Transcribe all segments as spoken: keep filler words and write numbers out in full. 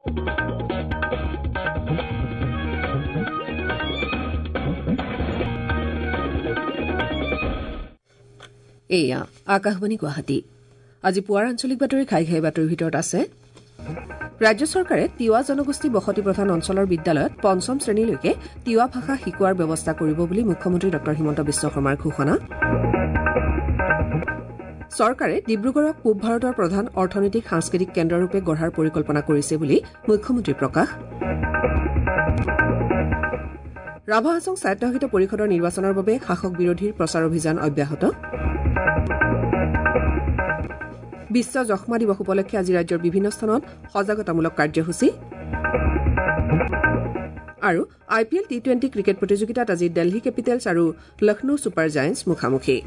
এয়া আকাশবাণী গুৱাহাটী। আজি পুৱাৰ আঞ্চলিক বাতৰি ঘাই ঘাই বাতৰিৰ ভিতৰত আছে ৰাজ্য চৰকাৰে তিৱা জনগোষ্ঠী বসতি প্ৰধান অঞ্চলৰ বিদ্যালয়ত পঞ্চম শ্ৰেণীলৈকে তিৱা ভাষা শিকোৱাৰ ব্যৱস্থা কৰিব বুলি মুখ্যমন্ত্ৰী ডঃ হিমন্ত বিশ্ব শৰ্মাৰ ঘোষণা। চৰকাৰে ডিব্ৰুগড়ক পূব ভাৰতৰ প্ৰধান অৰ্থনৈতিক সাংস্কৃতিক কেন্দ্ৰৰূপে গঢ়াৰ পৰিকল্পনা কৰিছে বুলি মুখ্যমন্ত্ৰীৰ প্ৰকাশ। ৰাভা হাছং স্বায়ত্তশাসিত পৰিষদৰ নিৰ্বাচনৰ বাবে শাসক বিৰোধীৰ প্ৰচাৰ অভিযান অব্যাহত। বিশ্ব যক্ষ্মা দিৱস উপলক্ষে আজি ৰাজ্যৰ বিভিন্ন স্থানত সজাগতামূলক কাৰ্যসূচী। আৰু I P L T twenty cricket প্ৰতিযোগিতাত আজি দিল্লী কেপিটেলছ আৰু লক্ষ্ণৌ ছুপাৰ জায়েণ্টছ মুখামুখি।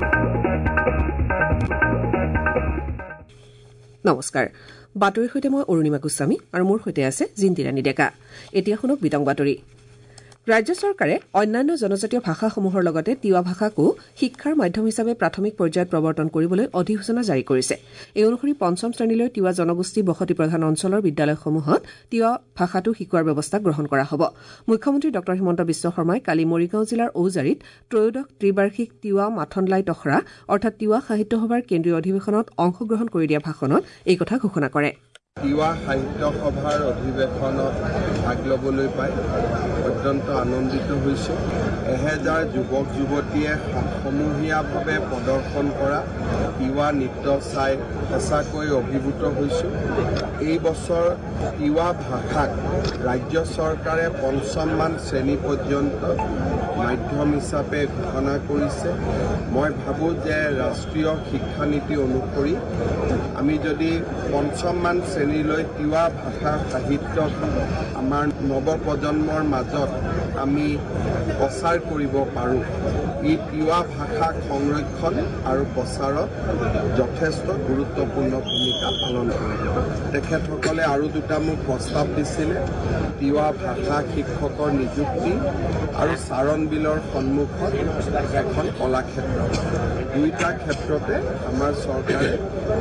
নমস্কাৰ, বাতৰিৰ সৈতে মই অৰুণিমা গোস্বামী আৰু মোৰ সৈতে আছে জিন্তিৰাণী ডেকা। এতিয়া শুনক বিতং বাতৰি। ৰাজ্য চৰকাৰে অন্যান্য জনজাতীয় ভাষাসমূহৰ লগতে তিৱা ভাষাকো শিক্ষাৰ মাধ্যম হিচাপে প্ৰাথমিক পৰ্যায়ত প্ৰৱৰ্তন কৰিবলৈ অধিসূচনা জাৰি কৰিছে। এই অনুসৰি পঞ্চম শ্ৰেণীলৈ তিৱা জনগোষ্ঠী বসতি প্ৰধান অঞ্চলৰ বিদ্যালয়সমূহত তিৱা ভাষাটো শিকোৱাৰ ব্যৱস্থা গ্ৰহণ কৰা হ'ব। মুখ্যমন্ত্ৰী ডঃ হিমন্ত বিশ্ব শৰ্মাই কালি মৰিগাঁও জিলাৰ ঔজাৰীত ত্ৰয়োদশ ত্ৰিবাৰ্ষিক তিৱা মাথনলাই তখৰা অৰ্থাৎ তিৱা সাহিত্য সভাৰ কেন্দ্ৰীয় অধিৱেশনত অংশগ্ৰহণ কৰি দিয়া ভাষণত এই কথা ঘোষণা কৰে। তিৱা সাহিত্য সভাৰ অধিৱেশনত ভাগ ল'বলৈ পাই অত্যন্ত আনন্দিত হৈছোঁ। এহেজাৰ যুৱক যুৱতীয়ে সমূহীয়াভাৱে প্ৰদৰ্শন কৰা তিৱা নৃত্য চাই সঁচাকৈ অভিভূত হৈছোঁ। এই বছৰ তিৱা ভাষাক ৰাজ্য চৰকাৰে পঞ্চমমান শ্ৰেণী পৰ্যন্ত মাধ্যম হিচাপে ঘোষণা কৰিছে। মই ভাবোঁ যে ৰাষ্ট্ৰীয় শিক্ষানীতি অনুসৰি আমি যদি পঞ্চমমান শ্ৰেণীলৈ তিৱা ভাষা সাহিত্য আমাৰ নৱপ্ৰজন্মৰ মাজত আমি প্ৰচাৰ কৰিব পাৰোঁ, ই তিৱা ভাষা সংৰক্ষণ আৰু প্ৰচাৰত যথেষ্ট গুৰুত্বপূৰ্ণ ভূমিকা পালন কৰিব। তেখেতসকলে আৰু দুটা মোক প্ৰস্তাৱ দিছিলে, তিৱা ভাষা শিক্ষকৰ নিযুক্তি আৰু চাৰণ বিলৰ সন্মুখত এখন কলাক্ষেত্ৰ। দুইটা ক্ষেত্ৰতে আমাৰ চৰকাৰে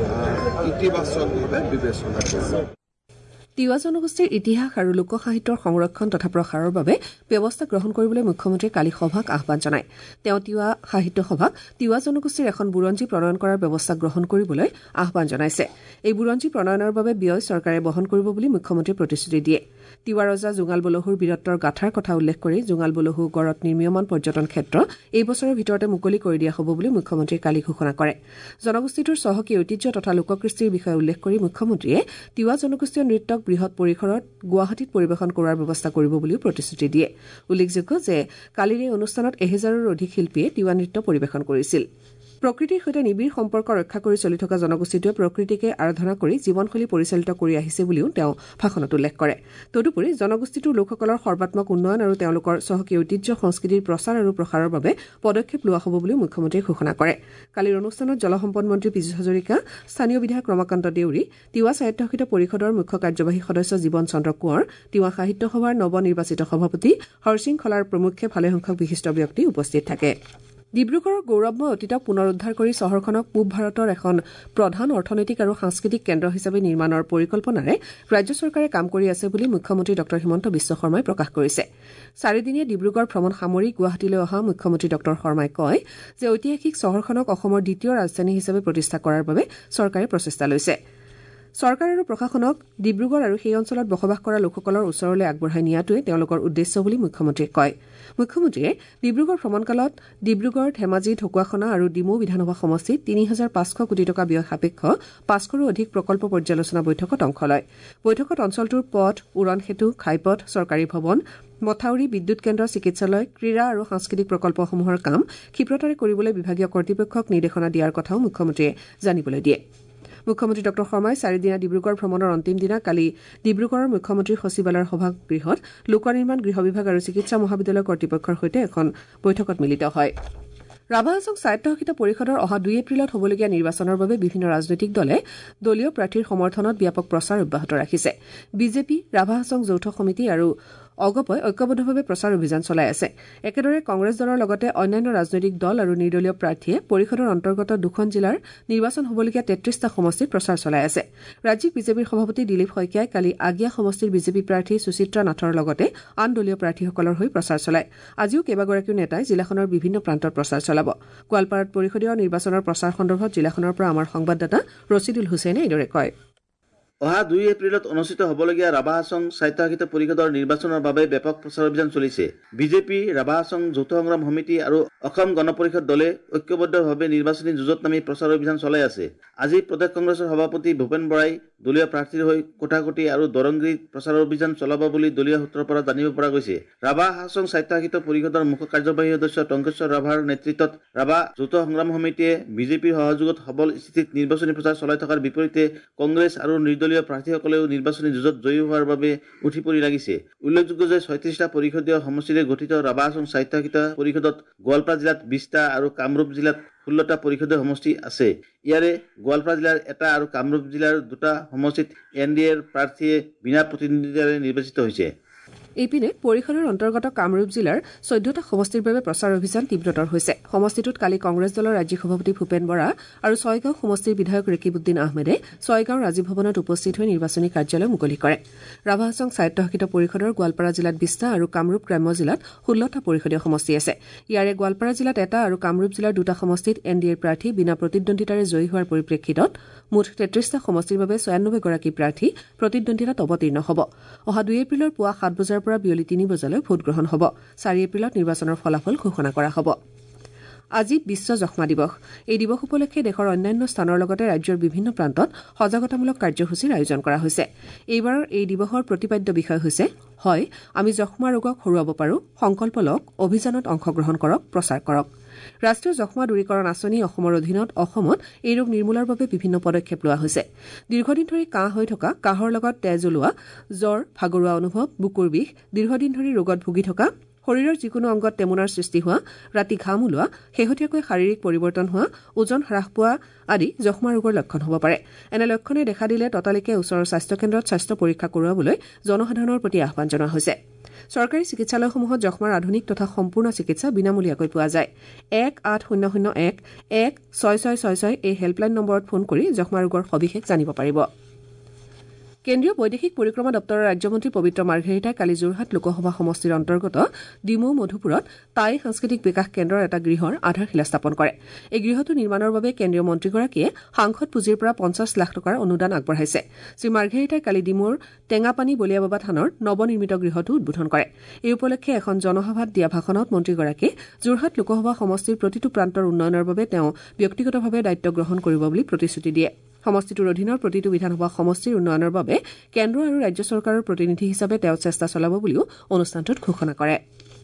ইতিবাচকভাৱে বিবেচনা কৰিছে। তিৱা জনগোষ্ঠীৰ ইতিহাস আৰু লোকসাহিত্যৰ সংৰক্ষণ তথা প্ৰসাৰৰ বাবে ব্যৱস্থা গ্ৰহণ কৰিবলৈ মুখ্যমন্ত্ৰীয়ে কালি সভাক আহ্বান জনায়। তেওঁ তিৱা সাহিত্য সভাক তিৱা জনগোষ্ঠীৰ এখন বুৰঞ্জী প্ৰণয়ন কৰাৰ ব্যৱস্থা গ্ৰহণ কৰিবলৈ আহ্বান জনাইছে। এই বুৰঞ্জী প্ৰণয়নৰ বাবে ব্যয় চৰকাৰে বহন কৰিব বুলি মুখ্যমন্ত্ৰীয়ে প্ৰতিশ্ৰুতি দিয়ে। তিৱা ৰজা জোঙাল বলহুৰ বীৰত্বৰ গাথাৰ কথা উল্লেখ কৰি জোঙাল বলহু গড়ত নিৰ্মীয়মান পৰ্যটন ক্ষেত্ৰ এই বছৰৰ ভিতৰতে মুকলি কৰি দিয়া হ'ব বুলি মুখ্যমন্ত্ৰীয়ে কালি ঘোষণা কৰে। জনগোষ্ঠীটোৰ চহকী ঐতিহ্য তথা লোককৃষ্টিৰ বিষয়ে উল্লেখ কৰি মুখ্যমন্ত্ৰীয়ে তিৱা জনগোষ্ঠীয় নৃত্যক বৃহৎ পৰিসৰত গুৱাহাটীত পৰিৱেশন কৰাৰ ব্যৱস্থা কৰিব বুলিও প্ৰতিশ্ৰুতি দিয়ে। উল্লেখযোগ্য যে কালিৰ এই অনুষ্ঠানত এহেজাৰৰ অধিক শিল্পীয়ে তিৱা নৃত্য পৰিৱেশন কৰিছিল। প্ৰকৃতিৰ সৈতে নিবিড় সম্পৰ্ক ৰক্ষা কৰি চলি থকা জনগোষ্ঠীটোৱে প্ৰকৃতিকে আৰাধনা কৰি জীৱনশৈলী পৰিচালিত কৰি আহিছে বুলিও তেওঁ ভাষণত উল্লেখ কৰে। তদুপৰি জনগোষ্ঠীটোৰ লোকসকলৰ সৰ্বাত্মক উন্নয়ন আৰু তেওঁলোকৰ চহকী ঐতিহ্য সংস্কৃতিৰ প্ৰচাৰ আৰু প্ৰসাৰৰ বাবে পদক্ষেপ লোৱা হ'ব বুলিও মুখ্যমন্ত্ৰীয়ে ঘোষণা কৰে। কালিৰ অনুষ্ঠানত জলসম্পদ মন্ত্ৰী পীযুষ হাজৰিকা, স্থানীয় বিধায়ক ৰমাকান্ত দেউৰী, তিৱা স্বায়ত্তশাসিত পৰিষদৰ মুখ্য কাৰ্যবাহী সদস্য জীৱন চন্দ্ৰ কোঁৱৰ, তিৱা সাহিত্য সভাৰ নৱ নিৰ্বাচিত সভাপতি হৰসিং খলাৰ প্ৰমুখ্যে ভালেসংখ্যক বিশিষ্ট ব্যক্তি উপস্থিত থাকে। ডিব্ৰুগড়ৰ গৌৰৱময় অতীতক পুনৰ উদ্ধাৰ কৰি চহৰখনক পূব ভাৰতৰ এখন প্ৰধান অৰ্থনৈতিক আৰু সাংস্কৃতিক কেন্দ্ৰ হিচাপে নিৰ্মাণৰ পৰিকল্পনাৰে ৰাজ্য চৰকাৰে কাম কৰি আছে বুলি মুখ্যমন্ত্ৰী ডঃ হিমন্ত বিশ্ব শৰ্মাই প্ৰকাশ কৰিছে। চাৰিদিনীয়া ডিব্ৰুগড় ভ্ৰমণ সামৰি গুৱাহাটীলৈ অহা মুখ্যমন্ত্ৰী ডঃ শৰ্মাই কয় যে ঐতিহাসিক চহৰখনক অসমৰ দ্বিতীয় ৰাজধানী হিচাপে প্ৰতিষ্ঠা কৰাৰ বাবে চৰকাৰে প্ৰচেষ্টা লৈছে। চৰকাৰ আৰু প্ৰশাসনক ডিব্ৰুগড় আৰু সেই অঞ্চলত বসবাস কৰা লোকসকলৰ ওচৰলৈ আগবঢ়াই নিয়াটোৱে তেওঁলোকৰ উদ্দেশ্য বুলি মুখ্যমন্ত্ৰীয়ে কয়। মুখ্যমন্ত্ৰীয়ে ডিব্ৰুগড় ভ্ৰমণকালত ডিব্ৰুগড়, ধেমাজি, ঢকুৱাখনা আৰু ডিমৌ বিধানসভা সমষ্টিত তিনি হাজাৰ পাঁচশ কোটি টকা ব্যয় সাপেক্ষ পাঁচশৰো অধিক প্ৰকল্প পৰ্যালোচনা বৈঠকত অংশ লয়। বৈঠকত অঞ্চলটোৰ পথ, উৰণ সেতু, ঘাইপথ, চৰকাৰী ভৱন, মথাউৰি, বিদ্যুৎ কেন্দ্ৰ, চিকিৎসালয়, ক্ৰীড়া আৰু সাংস্কৃতিক প্ৰকল্পসমূহৰ কাম ক্ষীপ্ৰতাৰে কৰিবলৈ বিভাগীয় কৰ্তৃপক্ষক নিৰ্দেশনা দিয়াৰ কথাও মুখ্যমন্ত্ৰীয়ে জানিবলৈ দিয়ে। মুখ্যমন্ত্ৰী ডঃ শৰ্মাই চাৰিদিনীয়া ডিব্ৰুগড় ভ্ৰমণৰ অন্তিম দিনা কালি ডিব্ৰুগড়ৰ মুখ্যমন্ত্ৰীৰ সচিবালয়ৰ সভাগৃহত লোক নিৰ্মাণ, গৃহ বিভাগ আৰু চিকিৎসা মহাবিদ্যালয় কৰ্তৃপক্ষৰ সৈতে এখন বৈঠকত মিলিত হয়। ৰাভা হাছং স্বায়ত্তশাসিত পৰিষদৰ অহা দুই এপ্ৰিলত হ'বলগীয়া নিৰ্বাচনৰ বাবে বিভিন্ন ৰাজনৈতিক দলে দলীয় প্ৰাৰ্থীৰ সমৰ্থনত ব্যাপক প্ৰচাৰ অব্যাহত ৰাখিছে। বিজেপি, ৰাভা হাছং যৌথ সমিতি আৰু অগপই ঐক্যবদ্ধভাৱে প্ৰচাৰ অভিযান চলাই আছে একেদৰে কংগ্ৰেছ দলৰ লগতে অন্যান্য ৰাজনৈতিক দল আৰু নিৰ্দলীয় প্ৰাৰ্থীয়ে পৰিষদৰ অন্তৰ্গত দুখন জিলাৰ নিৰ্বাচন হ'বলগীয়া তেত্ৰিশটা সমষ্টিত প্ৰচাৰ চলাই আছে ৰাজ্যিক বিজেপিৰ সভাপতি দিলীপ শইকীয়াই কালি আগিয়া সমষ্টিৰ বিজেপি প্ৰাৰ্থী সুচিত্ৰা নাথৰ লগতে আন দলীয় প্ৰাৰ্থীসকলৰ হৈ প্ৰচাৰ চলায় আজিও কেইবাগৰাকীও নেতাই জিলাখনৰ বিভিন্ন প্ৰান্তত প্ৰচাৰ চলাব গোৱালপাৰাত পৰিষদীয় নিৰ্বাচনৰ প্ৰচাৰ সন্দৰ্ভত জিলাখনৰ পৰা আমাৰ সংবাদদাতা ৰছিদুল হুছেইনে এইদৰে কয় অহা দুই এপ্ৰিলত অনুষ্ঠিত হ'বলগীয়া ৰাভা হাছং স্বায়ত্তশাসিত পৰিষদৰ নিৰ্বাচনৰ বাবে ব্যাপক প্ৰচাৰ অভিযান চলিছে বিজেপি ৰাভা হাছং যৌথ সংগ্ৰাম সমিতি আৰু অসম গণ পৰিষদ দলে ঐক্যবদ্ধভাৱে নিৰ্বাচনী যুঁজত নামি প্ৰচাৰ অভিযান চলাই আছে আজি প্ৰদেশ কংগ্ৰেছৰ সভাপতি ভূপেন বৰাই দলীয় প্ৰাৰ্থীৰ হৈ কোঠাকুটি আৰু দৰংগীত প্ৰচাৰ অভিযান চলাব বুলি দলীয় সূত্ৰৰ পৰা জানিব পৰা গৈছে ৰাভা হাছং স্বায়ত্তশাসিত পৰিষদৰ মুখ্য কাৰ্যবাহী সদস্য টংকেশ্বৰ ৰাভাৰ নেতৃত্বত ৰাভা যৌথ সংগ্ৰাম সমিতিয়ে বিজেপিৰ সহযোগত সবল স্থিতিত নিৰ্বাচনী প্ৰচাৰ চলাই থকাৰ বিপৰীতে কংগ্ৰেছ আৰু নিৰ্দলীয় প্ৰাৰ্থীসকলেও নিৰ্বাচনী যুঁজত জয়ী হোৱাৰ বাবে উঠি পৰি লাগিছে উল্লেখযোগ্য যে ছয়ত্ৰিশটা পৰিষদীয় সমষ্টিৰে গঠিত ৰাভা হাছং স্বায়ত্তশাসিত পৰিষদত গোৱালপাৰা জিলাত বিশটা আৰু কামৰূপ জিলাত ষোল্লটা পৰিষদীয় সমষ্টি আছে ইয়াৰে গোৱালপাৰা জিলাৰ এটা আৰু কামৰূপ জিলাৰ দুটা সমষ্টিত এন ডি এৰ প্ৰাৰ্থীয়ে বিনা প্ৰতিদ্বন্দ্বিতাৰে নিৰ্বাচিত হৈছে ইপিনে পৰিষদৰ অন্তৰ্গত কামৰূপ জিলাৰ চৈধ্যটা সমষ্টিৰ বাবে প্ৰচাৰ অভিযান তীব্ৰতৰ হৈছে সমষ্টিটোত কালি কংগ্ৰেছ দলৰ ৰাজ্যিক সভাপতি ভূপেন বৰা আৰু ছয়গাঁও সমষ্টিৰ বিধায়ক ৰেকিবুদ্দিন আহমেদে ছয়গাঁও ৰাজীৱ ভৱনত উপস্থিত হৈ নিৰ্বাচনী কাৰ্যালয় মুকলি কৰে ৰাভা হাছং স্বায়ত্তশাসিত পৰিষদৰ গোৱালপাৰা জিলাত বিশটা আৰু কামৰূপ গ্ৰাম্য জিলাত ষোল্লটা পৰিষদীয় সমষ্টি আছে ইয়াৰে গোৱালপাৰা জিলাত এটা আৰু কামৰূপ জিলাৰ দুটা সমষ্টিত এন ডি এৰ প্ৰাৰ্থী বিনা প্ৰতিদ্বন্দ্বিতাৰে জয়ী হোৱাৰ পৰিপ্ৰেক্ষিতত মুঠ তেত্ৰিশটা সমষ্টিৰ বাবে ছয়ানব্বৈ গৰাকী প্ৰাৰ্থী প্ৰতিদ্বন্দ্বিতাত অৱতীৰ্ণ হ'ব অহা দুই এপ্ৰিলৰ পুৱা সাত বজাৰ পৰা বিয়লি তিনি বজালৈ ভোটগ্ৰহণ হ'ব চাৰি এপ্ৰিলত নিৰ্বাচনৰ ফলাফল ঘোষণা কৰা হ'ব আজি বিশ্ব যক্ষ্মা দিৱস এই দিৱস উপলক্ষে দেশৰ অন্যান্য স্থানৰ লগতে ৰাজ্যৰ বিভিন্ন প্ৰান্তত সজাগতামূলক কাৰ্যসূচীৰ আয়োজন কৰা হৈছে এইবাৰৰ এই দিৱসৰ প্ৰতিপাদ্য বিষয় হৈছে হয় আমি যক্ষ্মা ৰোগক হৰুৱাব পাৰোঁ সংকল্প লওক অভিযানত অংশগ্ৰহণ কৰক প্ৰচাৰ কৰক ৰাষ্ট্ৰীয় যক্ষ্মা দূৰীকৰণ আঁচনি অসমৰ অধীনত অসমত এই ৰোগ নিৰ্মূলৰ বাবে বিভিন্ন পদক্ষেপ লোৱা হৈছে দীৰ্ঘদিন ধৰি কাহ হৈ থকা কাহৰ লগত তেজ ওলোৱা জ্বৰ ভাগৰুৱা অনুভৱ বুকুৰ বিষ দীৰ্ঘদিন ধৰি ৰোগত ভুগি থকা শৰীৰৰ যিকোনো অংগত টেমুনাৰ সৃষ্টি হোৱা ৰাতি ঘাম ওলোৱা শেহতীয়াকৈ শাৰীৰিক পৰিৱৰ্তন হোৱা ওজন হ্ৰাস পোৱা আদি যক্ষ্মা ৰোগৰ লক্ষণ হ'ব পাৰে এনে লক্ষণে দেখা দিলে ততালিকে ওচৰৰ স্বাস্থ্য কেন্দ্ৰত স্বাস্থ্য পৰীক্ষা কৰোৱাবলৈ জনসাধাৰণৰ প্ৰতি আহ্বান জনোৱা হৈছে চৰকাৰী চিকিৎসালয়সমূহত যক্ষ্মাৰ আধুনিক তথা সম্পূৰ্ণ চিকিৎসা বিনামূলীয়াকৈ পোৱা যায় এক আঠ শূন্য শূন্য এক এক ছয় ছয় ছয় ছয় এই হেল্পলাইন নম্বৰত ফোন কৰি যক্ষ্মা ৰোগৰ সবিশেষ জানিব পাৰিব কেন্দ্ৰীয় বৈদেশিক পৰিক্ৰমা দপ্তৰৰ ৰাজ্যমন্ত্ৰী পবিত্ৰ মাৰ্ঘেৰিটাই কালি যোৰহাট লোকসভা সমষ্টিৰ অন্তৰ্গত ডিমৌ মধুপুৰত টাই সাংস্কৃতিক বিকাশ কেন্দ্ৰৰ এটা গৃহৰ আধাৰশিলা স্থাপন কৰে এই গৃহটো নিৰ্মাণৰ বাবে কেন্দ্ৰীয় মন্ত্ৰীগৰাকীয়ে সাংসদ পুঁজিৰ পৰা পঞ্চাছ লাখ টকাৰ অনুদান আগবঢ়াইছে শ্ৰী মাৰ্ঘেৰিটাই কালি ডিমৌৰ টেঙাপানী বলিয়াবাবা থানৰ নৱনিৰ্মিত গৃহটো উদ্বোধন কৰে এই উপলক্ষে এখন জনসভাত দিয়া ভাষণত মন্ত্ৰীগৰাকীয়ে যোৰহাট লোকসভা সমষ্টিৰ প্ৰতিটো প্ৰান্তৰ উন্নয়নৰ বাবে তেওঁ ব্যক্তিগতভাৱে দায়িত্ব গ্ৰহণ কৰিব বুলি প্ৰতিশ্ৰুতি দিয়ে সমষ্টিটোৰ অধীনৰ প্ৰতিটো বিধানসভা সমষ্টিৰ উন্নয়নৰ বাবে কেন্দ্ৰ আৰু ৰাজ্য চৰকাৰৰ প্ৰতিনিধি হিচাপে তেওঁ চেষ্টা চলাব বুলিও অনুষ্ঠানটোত ঘোষণা কৰে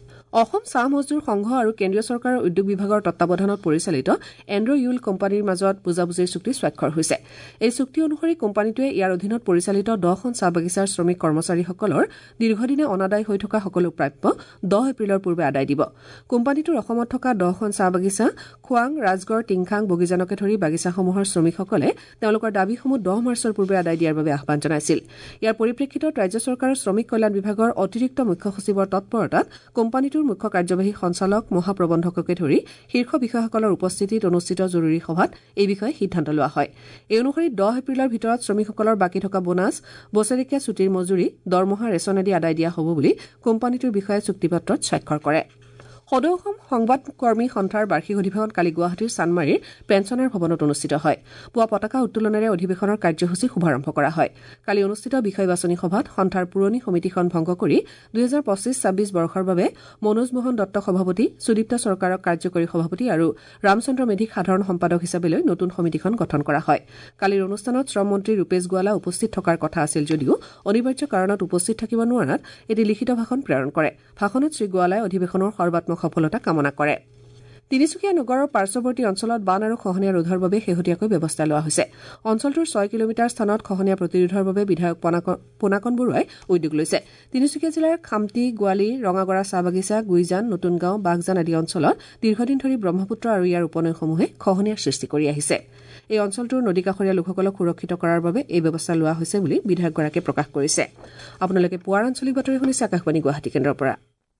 অসম চাহ মজদুৰ সংঘ আৰু কেন্দ্ৰীয় চৰকাৰৰ উদ্যোগ বিভাগৰ তত্বাৱধানত পৰিচালিত এণ্ড্ৰ ইউল কোম্পানীৰ মাজত বুজাবুজিৰ চুক্তি স্বাক্ষৰ হৈছে এই চুক্তি অনুসৰি কোম্পানীটোৱে ইয়াৰ অধীনত পৰিচালিত দহখন চাহ বাগিচাৰ শ্ৰমিক কৰ্মচাৰীসকলৰ দীৰ্ঘদিনে অনাদায় হৈ থকা সকলো প্ৰাপ্য দহ এপ্ৰিলৰ পূৰ্বে আদায় দিব কোম্পানীটোৰ অসমত থকা দহখন চাহ বাগিচা খোৱাং ৰাজগড় টিংখাং বগিজানকে ধৰি বাগিচাসমূহৰ শ্ৰমিকসকলে তেওঁলোকৰ দাবীসমূহ দহ মাৰ্চৰ পূৰ্বে আদায় দিয়াৰ বাবে আহ্বান জনাইছিল ইয়াৰ পৰিপ্ৰেক্ষিতত ৰাজ্য চৰকাৰৰ শ্ৰমিক কল্যাণ বিভাগৰ অতিৰিক্ত মুখ্য সচিবৰ তৎপৰতাত কোম্পানীটোৰ মুখ্য কাৰ্যবাহী সঞ্চালক মহাপ্ৰবন্ধককে ধৰি শীৰ্ষ বিষয়াসকলৰ উপস্থিতিত অনুষ্ঠিত জৰুৰী সভাত এই বিষয়ে সিদ্ধান্ত লোৱা হয় এই অনুসৰি দহ এপ্ৰিলৰ ভিতৰত শ্ৰমিকসকলৰ বাকী থকা বোনাছ বছৰেকীয়া ছুটীৰ মজুৰি দৰমহা ৰেচন আদি আদায় দিয়া হ'ব বুলি কোম্পানীটোৰ বিষয়ে চুক্তিপত্ৰত স্বাক্ষৰ কৰে সদৌ অসম সংবাদ কৰ্মী সন্থাৰ বাৰ্ষিক অধিৱেশন কালি গুৱাহাটীৰ চানমাৰীৰ পেঞ্চনাৰ ভৱনত অনুষ্ঠিত হয় পুৱা পতাকা উত্তোলনেৰে অধিৱেশনৰ কাৰ্যসূচী শুভাৰম্ভ কৰা হয় কালি অনুষ্ঠিত বিষয় বাছনি সভাত সন্থাৰ পুৰণি সমিতিখন ভংগ কৰি দুহেজাৰ পঁচিছ ছাব্বিছ বৰ্ষৰ বাবে মনোজ মোহন দত্ত সভাপতি সুদীপ্ত চৰকাৰক কাৰ্যকৰী সভাপতি আৰু ৰামচন্দ্ৰ মেধিক সাধাৰণ সম্পাদক হিচাপে লৈ নতুন সমিতিখন গঠন কৰা হয় কালিৰ অনুষ্ঠানত শ্ৰম মন্ত্ৰী ৰূপেশ গোৱালা উপস্থিত থকাৰ কথা আছিল যদিও অনিবাৰ্য কাৰণত উপস্থিত থাকিব নোৱাৰাত এটি লিখিত ভাষণ প্ৰেৰণ কৰে ভাষণত শ্ৰী গোৱালাই অধিৱেশনৰ সৰ্বাত্মক সফলতা কামনা কৰে তিনিচুকীয়া নগৰৰ পাৰ্শ্বৱৰ্তী অঞ্চলত বান আৰু খহনীয়া ৰোধৰ বাবে শেহতীয়াকৈ ব্যৱস্থা লোৱা হৈছে অঞ্চলটোৰ ছয় কিলোমিটাৰ স্থানত খহনীয়া প্ৰতিৰোধৰ বাবে বিধায়ক পোনাকন বৰুৱাই উদ্যোগ লৈছে তিনিচুকীয়া জিলাৰ খামটি গোৱালি ৰঙাগড়া চাহ বাগিচা গুইজান নতুনগাঁও বাগজান আদি অঞ্চলত দীৰ্ঘদিন ধৰি ব্ৰহ্মপুত্ৰ আৰু ইয়াৰ উপনৈসমূহে খহনীয়াৰ সৃষ্টি কৰি আহিছে এই অঞ্চলটোৰ নদী কাষৰীয়া লোকসকলক সুৰক্ষিত কৰাৰ বাবে এই ব্যৱস্থা লোৱা হৈছে বুলি বিধায়কগৰাকীয়ে প্ৰকাশ কৰিছে। আপোনালোকে পুৱাৰ আঞ্চলিক বাতৰি শুনিছে আকাশবাণী গুৱাহাটী কেন্দ্ৰৰ পৰা।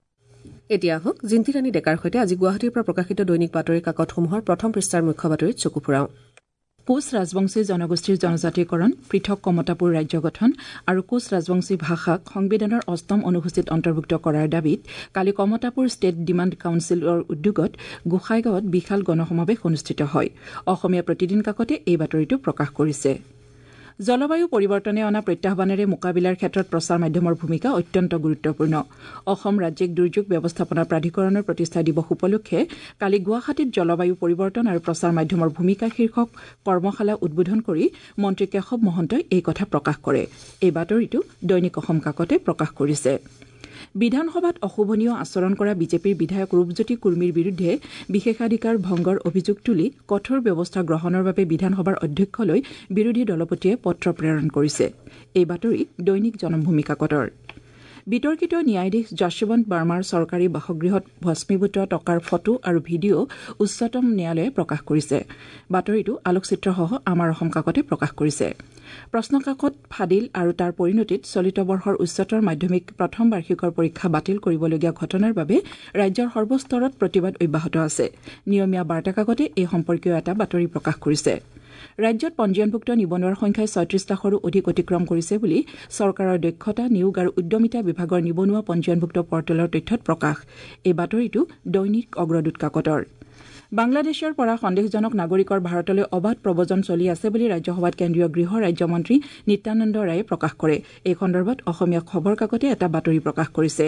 এতিয়া আহক জিন্তি ৰাণী ডেকাৰ সৈতে আজি গুৱাহাটীৰ পৰা প্ৰকাশিত দৈনিক বাতৰি কাকতসমূহৰ প্ৰথম পৃষ্ঠাৰ মুখ্য বাতৰিত চকু ফুৰাওঁ। কোচ ৰাজবংশী জনগোষ্ঠীৰ জনজাতিকৰণ, পৃথক কমতাপুৰ ৰাজ্য গঠন আৰু কোচ ৰাজবংশী ভাষাক সংবিধানৰ অষ্টম অনুসূচীত অন্তৰ্ভুক্ত কৰাৰ দাবীত কালি কমতাপুৰ ষ্টেট ডিমাণ্ড কাউন্সিলৰ উদ্যোগত গোসাইগাঁৱত বিশাল গণসমাৱেশ অনুষ্ঠিত হয়। অসমীয়া প্ৰতিদিন কাকতে এই বাতৰিটো প্ৰকাশ কৰিছে। জলবায়ু পৰিৱৰ্তনে অনা প্ৰত্যাহ্বানেৰে মোকাবিলাৰ ক্ষেত্ৰত প্ৰচাৰ মাধ্যমৰ ভূমিকা অত্যন্ত গুৰুত্বপূৰ্ণ। অসম ৰাজ্যিক দুৰ্যোগ ব্যৱস্থাপনা প্ৰাধিকৰণৰ প্ৰতিষ্ঠা দিৱস উপলক্ষে কালি গুৱাহাটীত জলবায়ু পৰিৱৰ্তন আৰু প্ৰচাৰ মাধ্যমৰ ভূমিকা শীৰ্ষক কৰ্মশালা উদ্বোধন কৰি মন্ত্ৰী কেশৱ মহন্তই এই কথা প্ৰকাশ কৰে। এই বাতৰিটো দৈনিক অসম কাকতে প্ৰকাশ কৰিছে। বিধানসভাত অশোভনীয় আচৰণ কৰা বিজেপিৰ বিধায়ক ৰূপজ্যোতি কুৰ্মীৰ বিৰুদ্ধে বিশেষাধিকাৰ ভংগৰ অভিযোগ তুলি কঠোৰ ব্যৱস্থা গ্ৰহণৰ বাবে বিধানসভাৰ অধ্যক্ষলৈ বিৰোধী দলপতিয়ে পত্ৰ প্ৰেৰণ কৰিছে। এই বাতৰি দৈনিক জনমভূমি কাকতৰ। বিতৰ্কিত ন্যায়াধীশ যশৱন্ত বাৰ্মাৰ চৰকাৰী বাসগৃহত ভস্মীভূত টকাৰ ফটো আৰু ভিডিঅ' উচ্চতম ন্যায়ালয়ে প্ৰকাশ কৰিছে। বাতৰিটো আলোকচিত্ৰসহ আমাৰ অসম কাকতে প্ৰকাশ কৰিছে। প্ৰশ্নকাকত ফাদিল আৰু তাৰ পৰিণতিত চলিত বৰ্ষৰ উচ্চতৰ মাধ্যমিক প্ৰথম বাৰ্ষিকৰ পৰীক্ষা বাতিল কৰিবলগীয়া ঘটনাৰ বাবে ৰাজ্যৰ সৰ্বস্তৰত প্ৰতিবাদ অব্যাহত আছে। নিয়মীয়া বাৰ্তাকাকতে এই সম্পৰ্কীয় এটা বাতৰি প্ৰকাশ কৰিছে। ৰাজ্যত পঞ্জীয়নভুক্ত নিবনুৱাৰ সংখ্যাই ছয়ত্ৰিশ লাখৰো অধিক অতিক্ৰম কৰিছে বুলি চৰকাৰৰ দক্ষতা নিয়োগ আৰু উদ্যমিতা বিভাগৰ নিবনুৱা পঞ্জীয়নভুক্ত পৰ্টেলৰ তথ্যত প্ৰকাশ। এই বাতৰিটো দৈনিক অগ্ৰদূত কাকতৰ। বাংলাদেশৰ পৰা সন্দেহজনক নাগৰিকৰ ভাৰতলৈ অবাধ প্ৰব্ৰজন চলি আছে বুলি ৰাজ্যসভাত কেন্দ্ৰীয় গৃহ ৰাজ্যমন্ত্ৰী নিত্যানন্দ ৰায়ে প্ৰকাশ কৰে। এই সন্দৰ্ভত অসমীয়া খবৰ কাকতে এটা বাতৰি প্ৰকাশ কৰিছে।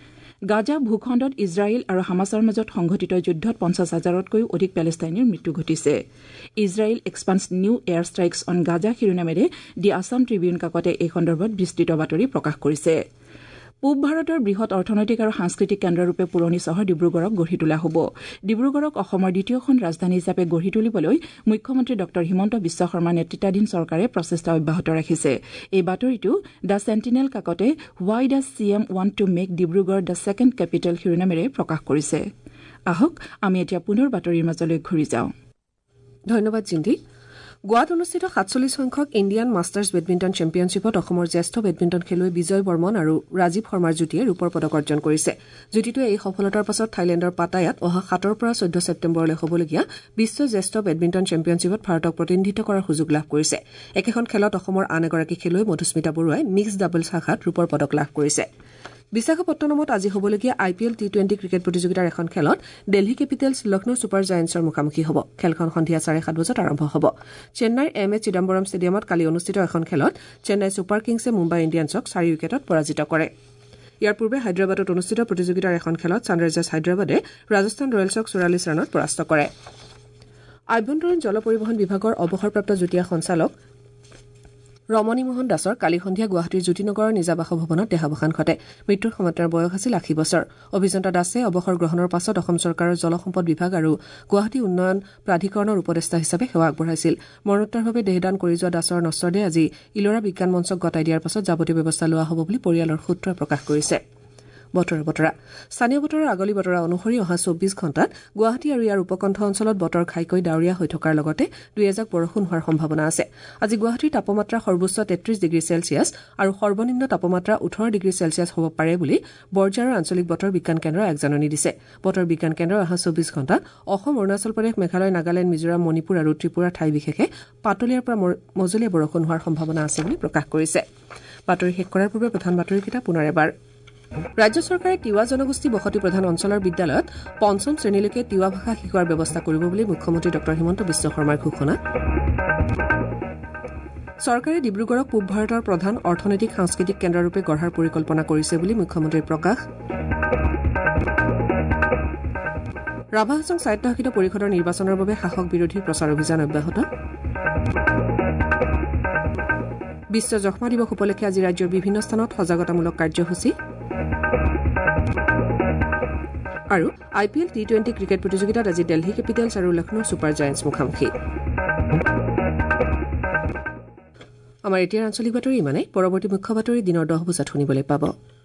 গাজা ভূখণ্ডত ইজৰাইল আৰু হামাছৰ মাজত সংঘটিত যুদ্ধত পঞ্চাছ হাজাৰতকৈও অধিক পেলেষ্টাইনীৰ মৃত্যু ঘটিছে। Israel expands new air strikes on Gaza শিৰোনামেৰে দি আছাম ট্ৰিবিউন কাকতে এই সন্দৰ্ভত বিস্তৃত বাতৰি প্ৰকাশ কৰিছে। পূব ভাৰতৰ বৃহৎ অৰ্থনৈতিক আৰু সাংস্কৃতিক কেন্দ্ৰৰূপে পুৰণি চহৰ ডিব্ৰুগড়ক গঢ়ি তোলা হ'ব। ডিব্ৰুগড়ক অসমৰ দ্বিতীয়খন ৰাজধানী হিচাপে গঢ়ি তুলিবলৈ মুখ্যমন্ত্ৰী ডঃ হিমন্ত বিশ্ব শৰ্মা নেতৃত্বাধীন চৰকাৰে প্ৰচেষ্টা অব্যাহত ৰাখিছে। এই বাতৰিটো দ্য চেণ্টিনেল কাকতে why does C M want to make Dibrugarh the second capital শিৰোনামেৰে প্ৰকাশ কৰিছে। আহক আমি এতিয়া পুনৰ বাতৰিৰ মাজলৈ ঘূৰি যাওঁ। ধন্যবাদ জিন্দি। গোৱাত অনুষ্ঠিত সাতচল্লিছ সংখ্যক ইণ্ডিয়ান মাষ্টাৰ্ছ বেডমিণ্টন চেম্পিয়নশ্বিপত অসমৰ জ্যেষ্ঠ বেডমিণ্টন খেলুৱৈ বিজয় বৰ্মন আৰু ৰাজীৱ শৰ্মাৰ যুটিয়ে ৰূপৰ পদক অৰ্জন কৰিছে। যুটিটোৱে এই সফলতাৰ পাছত থাইলেণ্ডৰ পাটায়াত অহা সাতৰ পৰা চৈধ্য ছেপ্টেম্বৰলৈ হ'বলগীয়া বিশ্ব জ্যেষ্ঠ বেডমিণ্টন চেম্পিয়নশ্বিপত ভাৰতক প্ৰতিনিধিত্ব কৰাৰ সুযোগ লাভ কৰিছে। একেখন খেলত অসমৰ আন এগৰাকী খেলুৱৈ মধুস্মিতা বৰুৱাই মিক্সড ডাবলছ শাখাত ৰূপৰ পদক লাভ কৰিছে। বিশাখাপট্টনমত আজি হ'বলগীয়া I P L T twenty cricket প্ৰতিযোগিতাৰ এখন খেলত দিল্লী কেপিটেলছ লক্ষ্ণৌ ছুপাৰ জায়েণ্টছৰ মুখামুখি হ'ব। খেলখন সন্ধিয়া চাৰে সাত বজাত আৰম্ভ হ'ব। চেন্নাইৰ এম এ চিদাম্বৰম ষ্টেডিয়ামত কালি অনুষ্ঠিত এখন খেলত চেন্নাই ছুপাৰ কিংছে মুম্বাই ইণ্ডিয়ানছক চাৰি উইকেটত পৰাজিত কৰে। ইয়াৰ পূৰ্বে হায়দৰাবাদত অনুষ্ঠিত প্ৰতিযোগিতাৰ এখন খেলত ছানৰাইজাৰ্ছ হায়দৰাবাদে ৰাজস্থান ৰয়েলছক চৌৰাল্লিছ ৰানত পৰাস্ত কৰে। আভ্যন্তৰীণ জল পৰিবহণ বিভাগৰ অৱসৰপ্ৰাপ্ত যুটীয়া সঞ্চালক ৰমণী মোহন দাসৰ কালি সন্ধিয়া গুৱাহাটীৰ জ্যোতিনগৰৰ নিজা বাসভৱনত দেহাৱসান ঘটে। মৃত্যুৰ সময়ত তেওঁৰ বয়স আছিল আশী বছৰ। অভিযন্তা দাসে অৱসৰ গ্ৰহণৰ পাছত অসম চৰকাৰৰ জলসম্পদ বিভাগ আৰু গুৱাহাটী উন্নয়ন প্ৰাধিকৰণৰ উপদেষ্টা হিচাপে সেৱা আগবঢ়াইছিল। মৰণোত্তৰভাৱে দেহদান কৰি যোৱা দাসৰ নশ্বৰ দেহ আজি ইলোৰা বিজ্ঞান মঞ্চক গতাই দিয়াৰ পাছত যাৱতীয় ব্যৱস্থা লোৱা হ'ব বুলি পৰিয়ালৰ সূত্ৰই প্ৰকাশ কৰিছে। বতৰৰ বতৰা স্থানীয় বতৰৰ আগলি বতৰা অনুসৰি অহা চৌব্বিছ ঘণ্টাত গুৱাহাটী আৰু ইয়াৰ উপকণ্ঠ অঞ্চলত বতৰ ঘাইকৈ ডাৱৰীয়া হৈ থকাৰ লগতে দুই এজাক বৰষুণ হোৱাৰ সম্ভাৱনা আছে। আজি গুৱাহাটীৰ তাপমাত্ৰা সৰ্বোচ্চ তেত্ৰিশ ডিগ্ৰী চেলছিয়াছ আৰু সৰ্বনিম্ন তাপমাত্ৰা ওঠৰ ডিগ্ৰী চেলছিয়াছ হ'ব পাৰে বুলি বৰঝাৰৰ আঞ্চলিক বতৰ বিজ্ঞান কেন্দ্ৰই আগজাননী দিছে। বতৰ বিজ্ঞান কেন্দ্ৰই অহা চৌব্বিছ ঘণ্টাত অসম, অৰুণাচল প্ৰদেশ, মেঘালয়, নাগালেণ্ড, মিজোৰাম, মণিপুৰ আৰু ত্ৰিপুৰাৰ ঠাই বিশেষে পাতলীয়াৰ পৰা মজলীয়া বৰষুণ হোৱাৰ সম্ভাৱনা আছে বুলি প্ৰকাশ কৰিছে। বাতৰি শেষ কৰাৰ পূৰ্বে প্ৰধান বাতৰিকেইটা পুনৰ এবাৰ। ৰাজ্য চৰকাৰে তিৱা জনগোষ্ঠী বসতি প্ৰধান অঞ্চলৰ বিদ্যালয়ত পঞ্চম শ্ৰেণীলৈকে তিৱা ভাষা শিকোৱাৰ ব্যৱস্থা কৰিব বুলি মুখ্যমন্ত্ৰী ডঃ হিমন্ত বিশ্ব শৰ্মাৰ ঘোষণা। চৰকাৰে ডিব্ৰুগড়ক পূব ভাৰতৰ প্ৰধান অৰ্থনৈতিক সাংস্কৃতিক কেন্দ্ৰৰূপে গঢ়াৰ পৰিকল্পনা কৰিছে বুলি মুখ্যমন্ত্ৰীৰ প্ৰকাশ। ৰাভা হাছং স্বায়ত্তশাসিত পৰিষদৰ নিৰ্বাচনৰ বাবে শাসক বিৰোধী প্ৰচাৰ অভিযান অব্যাহত। বিশ্ব যক্ষ্মা দিৱস উপলক্ষে আজি ৰাজ্যৰ বিভিন্ন স্থানত সজাগতামূলক কাৰ্যসূচী। আৰু I P L T twenty cricket প্ৰতিযোগিতাত আজি দিল্লী কেপিটেলছ আৰু লক্ষ্ণৌ ছুপাৰ জায়েণ্টছ মুখামুখি। আমাৰ এতিয়াৰ আঞ্চলিক বাতৰি ইমানেই। পৰৱৰ্তী মুখ্য বাতৰি দিনৰ দহ বজাত শুনিবলৈ পাব।